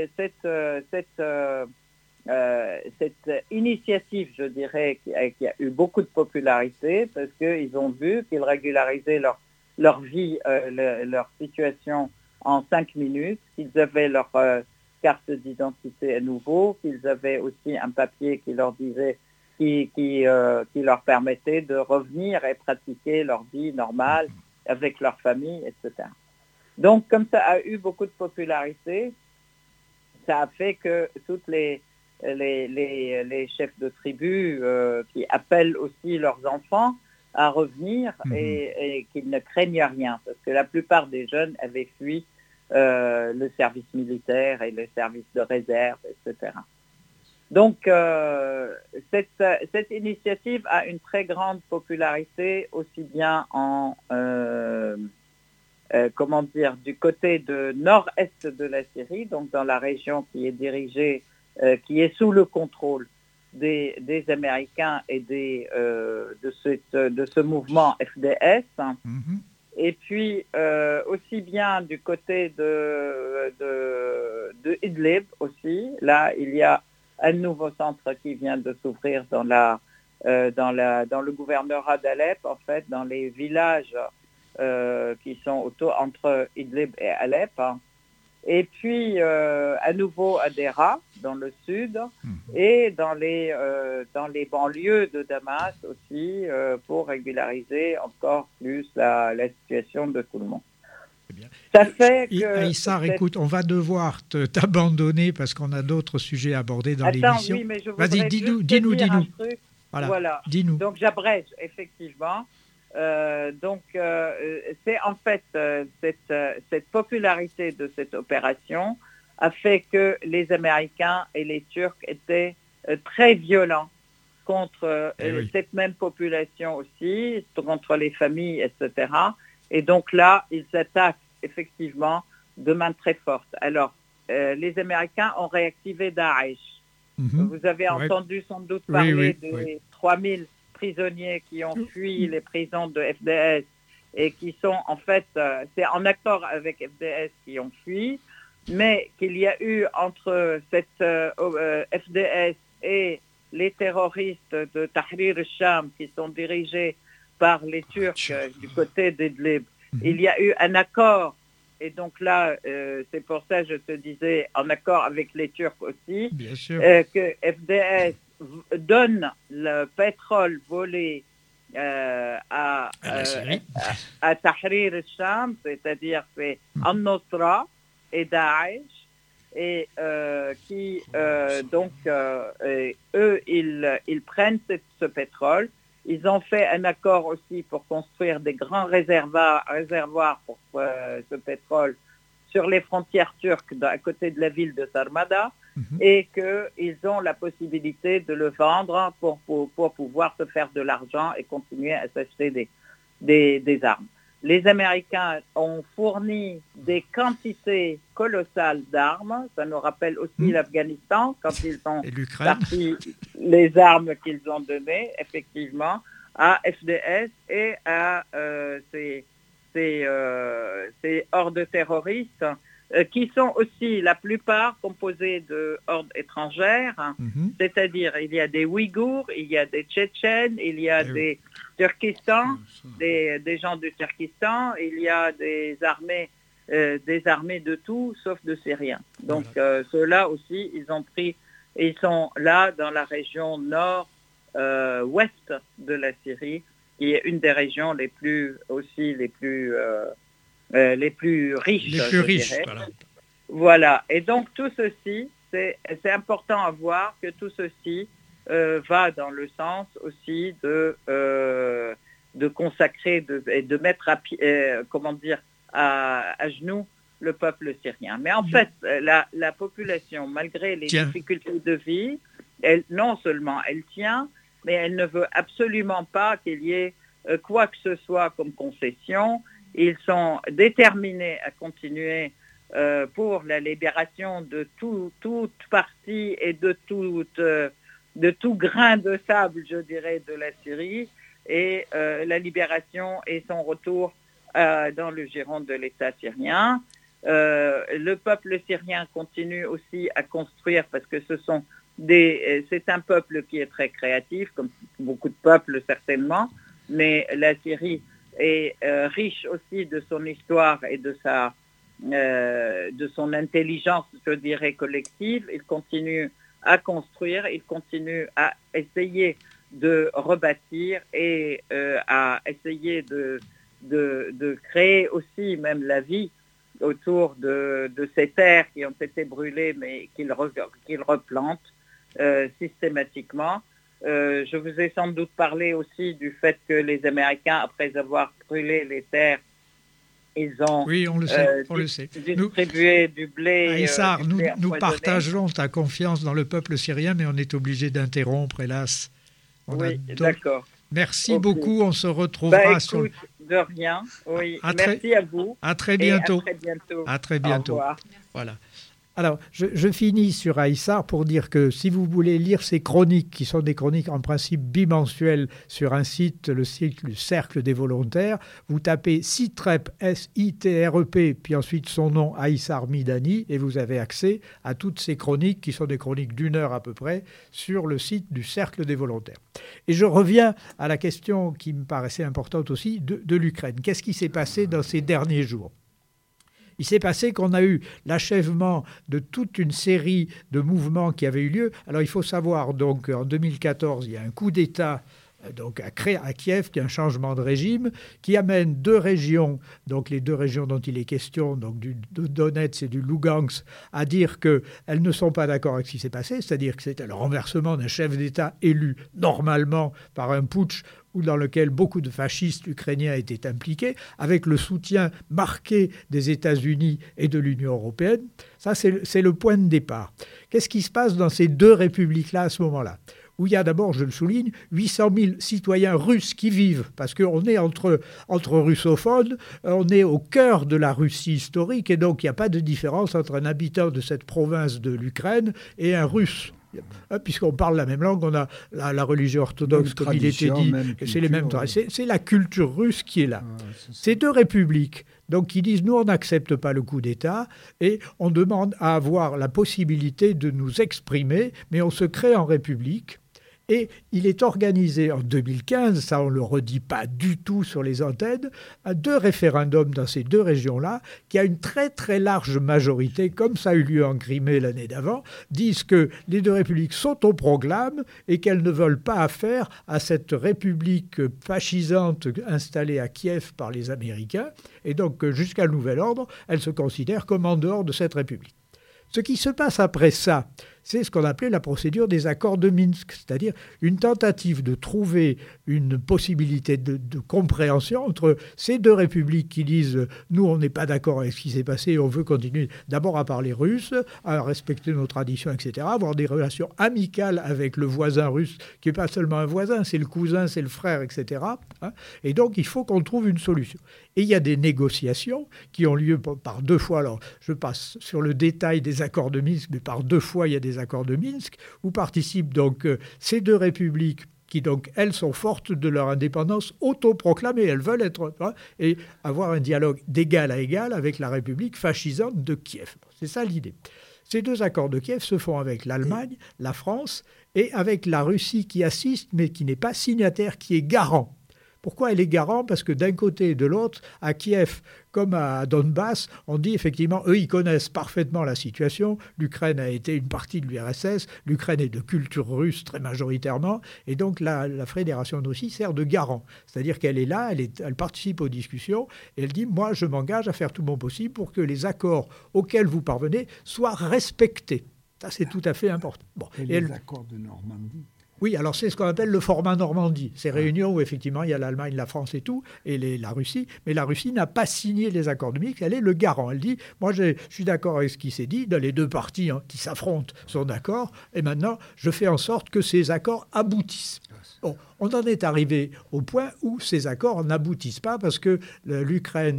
cette initiative, je dirais, qui a eu beaucoup de popularité parce qu'ils ont vu qu'ils régularisaient leur vie, leur situation en 5 minutes, qu'ils avaient leur carte d'identité à nouveau, qu'ils avaient aussi un papier qui leur disait, qui leur permettait de revenir et pratiquer leur vie normale avec leur famille, etc. Donc, comme ça a eu beaucoup de popularité, ça a fait que toutes les chefs de tribu qui appellent aussi leurs enfants à revenir et qu'ils ne craignent rien, parce que la plupart des jeunes avaient fui le service militaire et le service de réserve, etc. Donc, cette initiative a une très grande popularité, aussi bien du côté de nord-est de la Syrie, donc dans la région qui est dirigée, qui est sous le contrôle des Américains et de ce mouvement FDS, et puis aussi bien du côté de Idlib aussi. Là, il y a un nouveau centre qui vient de s'ouvrir dans le gouvernorat d'Alep, en fait, dans les villages qui sont entre Idlib et Alep. Et puis, à nouveau à Dera, dans le sud, et dans les banlieues de Damas aussi, pour régulariser encore plus la situation de tout le monde. Bien. Ça fait que... Aïssar, écoute, on va devoir t'abandonner parce qu'on a d'autres sujets à aborder dans l'émission. Oui, mais je voudrais dis-nous. un truc. Voilà. Dis-nous. Donc, j'abrège, effectivement. C'est en fait cette popularité de cette opération a fait que les Américains et les Turcs étaient très violents contre cette même population aussi, contre les familles, etc. Et donc là, ils s'attaquent effectivement de main très forte. Alors, les Américains ont réactivé Daesh. Vous avez entendu sans doute parler des 3000 prisonniers qui ont fui les prisons de FDS et qui sont en fait, c'est en accord avec FDS qui ont fui, mais qu'il y a eu entre cette FDS et les terroristes de Tahrir al-Sham qui sont dirigés par les Turcs du côté d'Idlib, il y a eu un accord. Et donc là, c'est pour ça que je te disais, en accord avec les Turcs aussi, que FDS donne le pétrole volé à Tahrir al-Sham, c'est-à-dire c'est Al-Nusra et Daesh, et eux, ils prennent ce pétrole. Ils ont fait un accord aussi pour construire des grands réservoirs pour ce pétrole sur les frontières turques à côté de la ville de Sarmada, et qu'ils ont la possibilité de le vendre pour pouvoir se faire de l'argent et continuer à s'acheter des armes. Les Américains ont fourni des quantités colossales d'armes. Ça nous rappelle aussi l'Afghanistan, quand ils ont parti les armes qu'ils ont données, effectivement, à FDS et à ces hordes terroristes, qui sont aussi la plupart composées de hordes étrangères, c'est-à-dire il y a des Ouïghours, il y a des Tchétchènes, il y a des Turkistan, des gens du Turkistan, il y a des armées de tout sauf de Syriens. Donc ceux-là aussi, ils sont là dans la région nord-ouest de la Syrie, qui est une des régions les plus riches. Voilà. Et donc tout ceci, c'est important à voir que tout ceci va dans le sens aussi de consacrer et de mettre à genoux le peuple syrien. Mais en fait, la population, malgré les difficultés de vie, non seulement elle tient, mais elle ne veut absolument pas qu'il y ait quoi que ce soit comme concession. Ils sont déterminés à continuer pour la libération de toute partie et de tout grain de sable, je dirais, de la Syrie, et la libération et son retour dans le giron de l'État syrien. Le peuple syrien continue aussi à construire, parce que c'est un peuple qui est très créatif, comme beaucoup de peuples certainement, mais la Syrie est riche aussi de son histoire et de de son intelligence, je dirais, collective. Il continue à construire, il continue à essayer de rebâtir et à essayer de créer aussi même la vie autour de ces terres qui ont été brûlées, mais qu'il replante systématiquement. Je vous ai sans doute parlé aussi du fait que les Américains, après avoir brûlé les terres, ils ont oui, on le sait. Distribué du blé. Aïssar, nous partageons ta confiance dans le peuple syrien, mais on est obligé d'interrompre, hélas. Oui, d'accord. Merci beaucoup, on se retrouvera sur le... De rien, oui. Merci à vous. À très bientôt. À très bientôt. Au revoir. Voilà. Alors, je finis sur Aïssar pour dire que si vous voulez lire ces chroniques, qui sont des chroniques en principe bimensuelles sur un site, le Cercle des Volontaires, vous tapez Sitrep, S-I-T-R-E-P, puis ensuite son nom, Aïssar Midani, et vous avez accès à toutes ces chroniques, qui sont des chroniques d'1 heure à peu près, sur le site du Cercle des Volontaires. Et je reviens à la question qui me paraissait importante aussi de l'Ukraine. Qu'est-ce qui s'est passé dans ces derniers jours ? Il s'est passé qu'on a eu l'achèvement de toute une série de mouvements qui avaient eu lieu. Alors il faut savoir donc en 2014, il y a un coup d'État donc à Kiev, qui est un changement de régime, qui amène 2 régions, donc les 2 régions dont il est question, donc de Donetsk et du Lugansk, à dire qu'elles ne sont pas d'accord avec ce qui s'est passé, c'est-à-dire que c'était le renversement d'un chef d'État élu normalement par un putsch, dans lequel beaucoup de fascistes ukrainiens étaient impliqués, avec le soutien marqué des États-Unis et de l'Union européenne. Ça, c'est le point de départ. Qu'est-ce qui se passe dans ces 2 républiques-là à ce moment-là ? Où il y a d'abord, je le souligne, 800 000 citoyens russes qui vivent, parce qu'on est entre russophones, on est au cœur de la Russie historique, et donc il n'y a pas de différence entre un habitant de cette province de l'Ukraine et un Russe. Puisqu'on parle la même langue, on a la religion orthodoxe, comme il était dit, c'est les mêmes. C'est la culture russe qui est là. Ces 2 républiques, donc, qui disent, nous, on n'accepte pas le coup d'État et on demande à avoir la possibilité de nous exprimer, mais on se crée en république. Et il est organisé en 2015, ça on ne le redit pas du tout sur les antennes, 2 référendums dans ces 2 régions-là, qui a une très très large majorité, comme ça a eu lieu en Crimée l'année d'avant, disent que les 2 républiques s'autoproclament et qu'elles ne veulent pas affaire à cette république fascisante installée à Kiev par les Américains, et donc jusqu'à nouvel ordre, elles se considèrent comme en dehors de cette république. Ce qui se passe après ça, c'est ce qu'on appelait la procédure des accords de Minsk, c'est-à-dire une tentative de trouver une possibilité de compréhension entre ces 2 républiques qui disent « nous, on n'est pas d'accord avec ce qui s'est passé, on veut continuer d'abord à parler russe, à respecter nos traditions, etc., avoir des relations amicales avec le voisin russe, qui n'est pas seulement un voisin, c'est le cousin, c'est le frère, etc. Et donc, il faut qu'on trouve une solution. Et il y a des négociations qui ont lieu par 2 fois. Alors, je passe sur le détail des accords de Minsk, mais par 2 fois, il y a des accords de Minsk, où participent donc ces 2 républiques qui, donc, elles, sont fortes de leur indépendance autoproclamée. Elles veulent être et avoir un dialogue d'égal à égal avec la République fascisante de Kiev. C'est ça l'idée. Ces 2 accords de Kiev se font avec l'Allemagne, la France et avec la Russie qui assiste, mais qui n'est pas signataire, qui est garant. Pourquoi elle est garant ? Parce que d'un côté et de l'autre, à Kiev comme à Donbass, on dit effectivement, eux, ils connaissent parfaitement la situation. L'Ukraine a été une partie de l'URSS. L'Ukraine est de culture russe très majoritairement. Et donc, la Fédération de Russie sert de garant. C'est-à-dire qu'elle est là, elle participe aux discussions. Et elle dit, moi, je m'engage à faire tout mon possible pour que les accords auxquels vous parvenez soient respectés. Ça, c'est tout à fait important. Bon, et les accords de Normandie. Oui, alors c'est ce qu'on appelle le format Normandie. Ces réunions où effectivement il y a l'Allemagne, la France et tout, et la Russie. Mais la Russie n'a pas signé les accords de Minsk, elle est le garant. Elle dit, moi je suis d'accord avec ce qui s'est dit, les 2 parties qui s'affrontent sont d'accord, et maintenant je fais en sorte que ces accords aboutissent. Bon, on en est arrivé au point où ces accords n'aboutissent pas parce que l'Ukraine,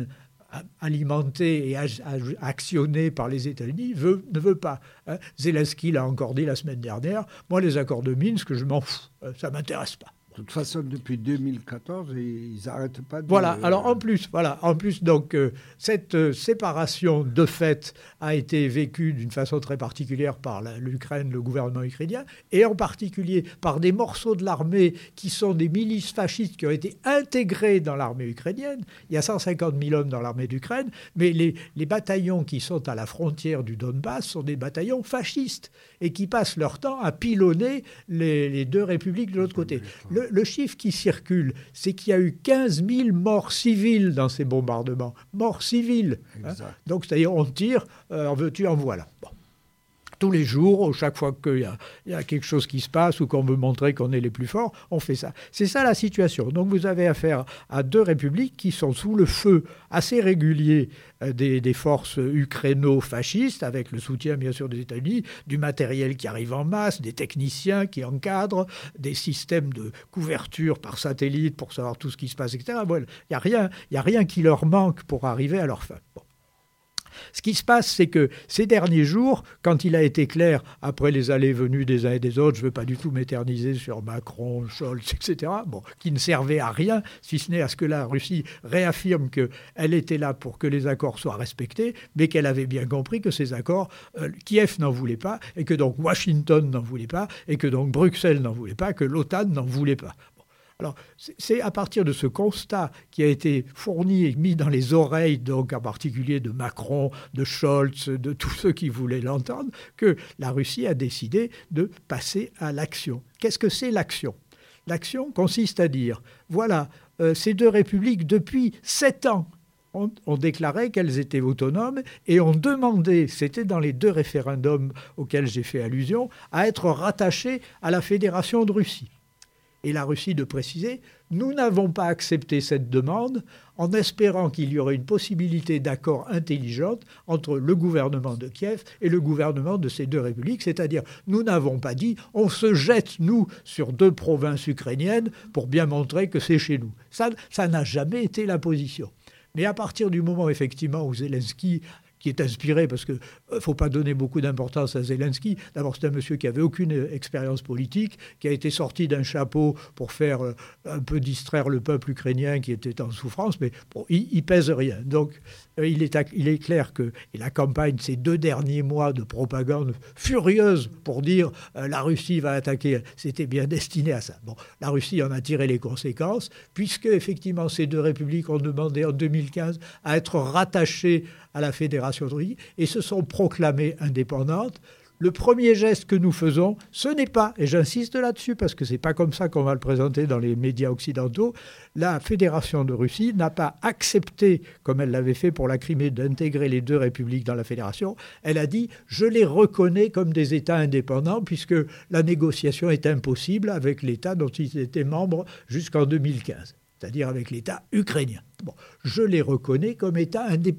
alimenté et actionné par les États-Unis, ne veut pas. Zelensky l'a encore dit la semaine dernière, moi les accords de Minsk, je m'en fous, ça ne m'intéresse pas. De toute façon, depuis 2014, ils n'arrêtent pas de... Voilà, alors en plus, donc, cette séparation de fait a été vécue d'une façon très particulière par l'Ukraine, le gouvernement ukrainien, et en particulier par des morceaux de l'armée qui sont des milices fascistes qui ont été intégrés dans l'armée ukrainienne. Il y a 150 000 hommes dans l'armée d'Ukraine, mais les bataillons qui sont à la frontière du Donbass sont des bataillons fascistes et qui passent leur temps à pilonner les deux républiques de l'autre côté. Le chiffre qui circule, c'est qu'il y a eu 15 000 morts civils dans ces bombardements. Morts civils. Hein. Donc, c'est-à-dire, on tire, en veux-tu, en voilà. Bon. Tous les jours, chaque fois qu'il y a quelque chose qui se passe ou qu'on veut montrer qu'on est les plus forts, on fait ça. C'est ça la situation. Donc vous avez affaire à deux républiques qui sont sous le feu assez régulier des forces ukraino-fascistes, avec le soutien bien sûr des États-Unis, du matériel qui arrive en masse, des techniciens qui encadrent, des systèmes de couverture par satellite pour savoir tout ce qui se passe, etc. Bon, il n'y a rien qui leur manque pour arriver à leur fin. Bon. Ce qui se passe, c'est que ces derniers jours, quand il a été clair, après les allées et venues des uns et des autres, je ne veux pas du tout m'éterniser sur Macron, Scholz, etc., qui ne servaient à rien, si ce n'est à ce que la Russie réaffirme qu'elle était là pour que les accords soient respectés, mais qu'elle avait bien compris que ces accords, Kiev n'en voulait pas, et que donc Washington n'en voulait pas, et que donc Bruxelles n'en voulait pas, que l'OTAN n'en voulait pas. Alors, c'est à partir de ce constat qui a été fourni et mis dans les oreilles, donc en particulier de Macron, de Scholz, de tous ceux qui voulaient l'entendre, que la Russie a décidé de passer à l'action. Qu'est-ce que c'est l'action ? L'action consiste à dire, voilà, ces deux républiques, depuis 7 ans, ont déclaré qu'elles étaient autonomes et ont demandé, c'était dans les 2 référendums auxquels j'ai fait allusion, à être rattachées à la Fédération de Russie. Et la Russie de préciser, nous n'avons pas accepté cette demande en espérant qu'il y aurait une possibilité d'accord intelligente entre le gouvernement de Kiev et le gouvernement de ces 2 républiques. C'est-à-dire, nous n'avons pas dit, on se jette, nous, sur 2 provinces ukrainiennes pour bien montrer que c'est chez nous. Ça n'a jamais été la position. Mais à partir du moment, effectivement, où Zelensky, qui est inspiré, parce qu'il ne faut pas donner beaucoup d'importance à Zelensky. D'abord, c'est un monsieur qui n'avait aucune expérience politique, qui a été sorti d'un chapeau pour faire un peu distraire le peuple ukrainien qui était en souffrance, mais bon, il pèse rien. Donc, il est clair que la campagne, ces 2 derniers mois de propagande furieuse pour dire la Russie va attaquer, c'était bien destiné à ça. Bon, la Russie en a tiré les conséquences, puisque effectivement ces 2 républiques ont demandé en 2015 à être rattachées à la Fédération de Russie et se sont proclamées indépendantes. Le premier geste que nous faisons, ce n'est pas, et j'insiste là-dessus parce que ce n'est pas comme ça qu'on va le présenter dans les médias occidentaux, la Fédération de Russie n'a pas accepté, comme elle l'avait fait pour la Crimée, d'intégrer les 2 républiques dans la Fédération. Elle a dit « je les reconnais comme des États indépendants puisque la négociation est impossible avec l'État dont ils étaient membres jusqu'en 2015, c'est-à-dire avec l'État ukrainien. Bon, je les reconnais comme États indépendants. »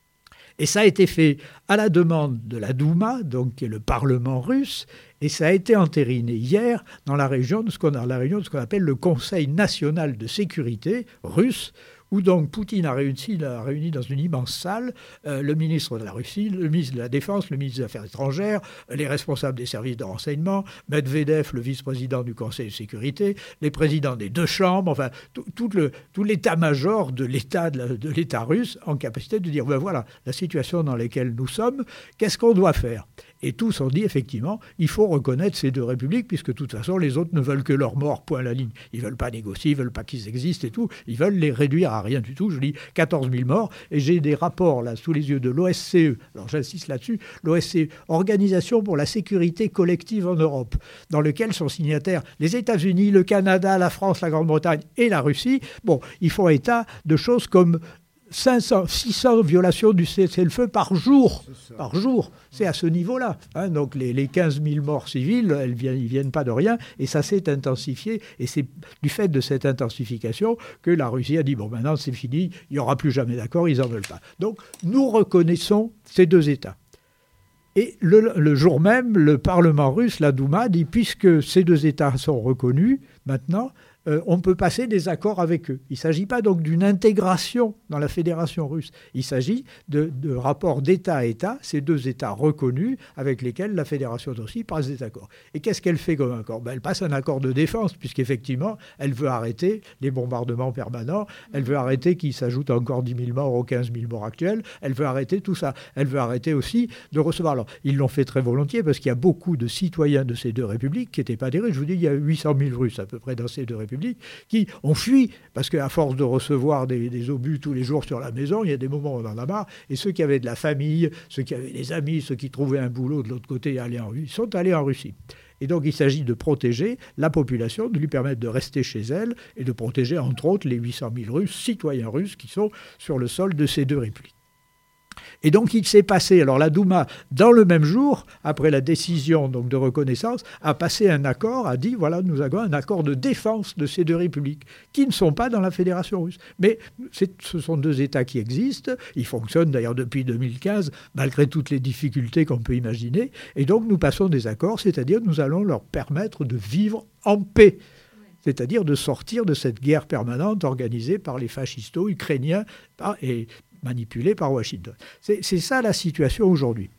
Et ça a été fait à la demande de la Douma, donc qui est le Parlement russe, et ça a été entériné hier dans la réunion de ce qu'on appelle le Conseil national de sécurité russe, où donc Poutine a réuni dans une immense salle le ministre de la Russie, le ministre de la Défense, le ministre des Affaires étrangères, les responsables des services de renseignement, Medvedev, le vice-président du Conseil de sécurité, les présidents des 2 chambres, enfin tout l'état-major de l'État russe en capacité de dire ben voilà la situation dans laquelle nous sommes, qu'est-ce qu'on doit faire ? Et tous ont dit, effectivement, il faut reconnaître ces 2 républiques, puisque de toute façon, les autres ne veulent que leur mort, point à la ligne. Ils ne veulent pas négocier, ils ne veulent pas qu'ils existent et tout. Ils veulent les réduire à rien du tout. Je dis 14 000 morts. Et j'ai des rapports, là, sous les yeux de l'OSCE. Alors, j'insiste là-dessus. L'OSCE, Organisation pour la sécurité collective en Europe, dans lequel sont signataires les États-Unis, le Canada, la France, la Grande-Bretagne et la Russie. Bon, ils font état de choses comme 600 violations du cessez-le-feu par jour. Par jour. C'est à ce niveau-là. Hein. Donc les 15 000 morts civiles, ils viennent pas de rien. Et ça s'est intensifié. Et c'est du fait de cette intensification que la Russie a dit, bon, maintenant c'est fini, il n'y aura plus jamais d'accord, ils n'en veulent pas. Donc nous reconnaissons ces 2 États. Et le jour même, le Parlement russe, la Douma, dit, puisque ces 2 États sont reconnus, maintenant, on peut passer des accords avec eux. Il ne s'agit pas donc d'une intégration dans la Fédération russe. Il s'agit de rapports d'État à État, ces deux États reconnus avec lesquels la Fédération de Russie passe des accords. Et qu'est-ce qu'elle fait comme accord ? Elle passe un accord de défense, puisqu'effectivement, elle veut arrêter les bombardements permanents, elle veut arrêter qu'il s'ajoute encore 10 000 morts aux 15 000 morts actuels, elle veut arrêter tout ça. Elle veut arrêter aussi de recevoir. Alors, ils l'ont fait très volontiers, parce qu'il y a beaucoup de citoyens de ces deux républiques qui n'étaient pas des Russes. Je vous dis, il y a 800 000 Russes à peu près dans ces deux républiques, qui ont fui, parce qu'à force de recevoir des obus tous les jours sur la maison, il y a des moments où on en a marre, et ceux qui avaient de la famille, ceux qui avaient des amis, ceux qui trouvaient un boulot de l'autre côté sont allés en Russie. Et donc il s'agit de protéger la population, de lui permettre de rester chez elle, et de protéger entre autres les 800 000 Russes, citoyens russes, qui sont sur le sol de ces deux républiques. Et donc il s'est passé, alors la Douma, dans le même jour, après la décision donc, de reconnaissance, a passé un accord, a dit, voilà, nous avons un accord de défense de ces deux républiques, qui ne sont pas dans la Fédération russe. Mais ce sont deux États qui existent, ils fonctionnent d'ailleurs depuis 2015, malgré toutes les difficultés qu'on peut imaginer, et donc nous passons des accords, c'est-à-dire nous allons leur permettre de vivre en paix. C'est-à-dire de sortir de cette guerre permanente organisée par les fascistos ukrainiens et manipulée par Washington. C'est ça la situation aujourd'hui.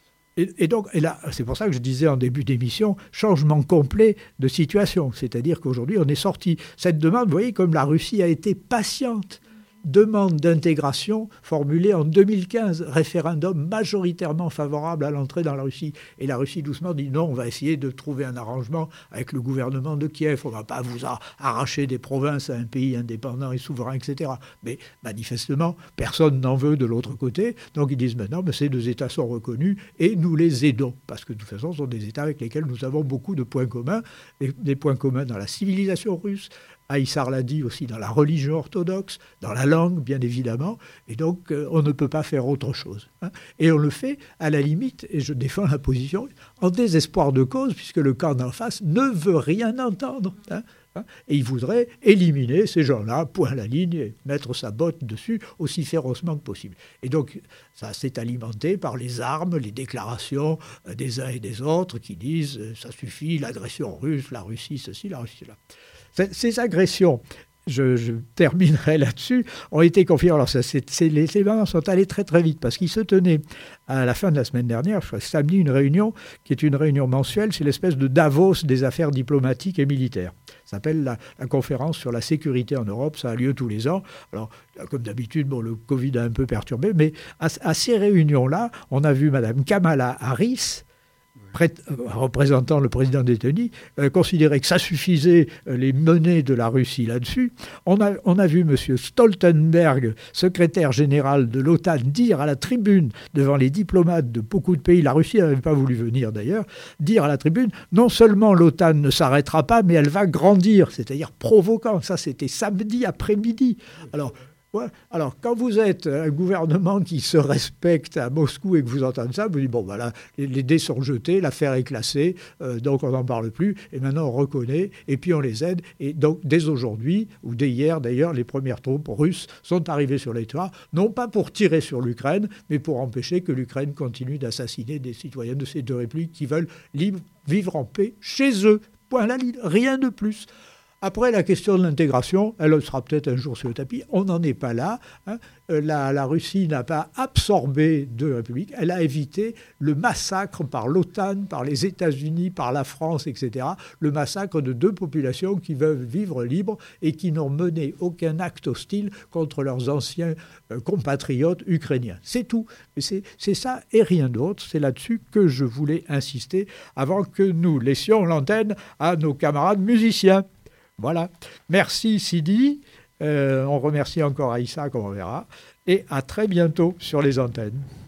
Et donc, là, c'est pour ça que je disais en début d'émission, changement complet de situation. C'est-à-dire qu'aujourd'hui, on est sorti. Cette demande, vous voyez, comme la Russie a été patiente. Demande d'intégration formulée en 2015, référendum majoritairement favorable à l'entrée dans la Russie. Et la Russie doucement dit non, on va essayer de trouver un arrangement avec le gouvernement de Kiev, on ne va pas vous arracher des provinces à un pays indépendant et souverain, etc. Mais manifestement, personne n'en veut de l'autre côté, donc ils disent maintenant, ces deux États sont reconnus et nous les aidons, parce que de toute façon, ce sont des États avec lesquels nous avons beaucoup de points communs, des points communs dans la civilisation russe, Aïssar l'a dit aussi, dans la religion orthodoxe, dans la langue, bien évidemment, et donc on ne peut pas faire autre chose. Et on le fait, à la limite, et je défends la position, en désespoir de cause, puisque le camp d'en face ne veut rien entendre. Et il voudrait éliminer ces gens-là, point à la ligne, et mettre sa botte dessus aussi férocement que possible. Et donc, ça s'est alimenté par les armes, les déclarations des uns et des autres qui disent « ça suffit, l'agression russe, la Russie, ceci, la Russie, là ». Ces agressions, je terminerai là-dessus, ont été confirmées. Alors, les événements sont allés très très vite parce qu'il se tenait à la fin de la semaine dernière, je crois, samedi, une réunion qui est une réunion mensuelle, c'est l'espèce de Davos des affaires diplomatiques et militaires. Ça s'appelle la conférence sur la sécurité en Europe, ça a lieu tous les ans. Alors, comme d'habitude, le Covid a un peu perturbé, mais à ces réunions-là, on a vu Mme Kamala Harris, représentant le président des États-Unis, considérait que ça suffisait les menées de la Russie là-dessus. On a vu M. Stoltenberg, secrétaire général de l'OTAN, dire à la tribune, devant les diplomates de beaucoup de pays, la Russie n'avait pas voulu venir d'ailleurs, dire à la tribune, non seulement l'OTAN ne s'arrêtera pas, mais elle va grandir, c'est-à-dire provoquant. Ça, c'était samedi après-midi. Alors, quand vous êtes un gouvernement qui se respecte à Moscou et que vous entendez ça, vous dites, bon, voilà, les dés sont jetés, l'affaire est classée, donc on n'en parle plus, et maintenant on reconnaît, et puis on les aide. Et donc, dès aujourd'hui, ou dès hier d'ailleurs, les premières troupes russes sont arrivées sur les territoires, non pas pour tirer sur l'Ukraine, mais pour empêcher que l'Ukraine continue d'assassiner des citoyens de ces deux républiques qui veulent vivre en paix chez eux. Point à la ligne, rien de plus. Après, la question de l'intégration, elle sera peut-être un jour sur le tapis. On n'en est pas là. La Russie n'a pas absorbé deux républiques. Elle a évité le massacre par l'OTAN, par les États-Unis, par la France, etc. Le massacre de deux populations qui veulent vivre libres et qui n'ont mené aucun acte hostile contre leurs anciens compatriotes ukrainiens. C'est tout. C'est ça et rien d'autre. C'est là-dessus que je voulais insister avant que nous laissions l'antenne à nos camarades musiciens. Voilà. Merci Sidi. On remercie encore Aïssa, comme on verra. Et à très bientôt sur les antennes.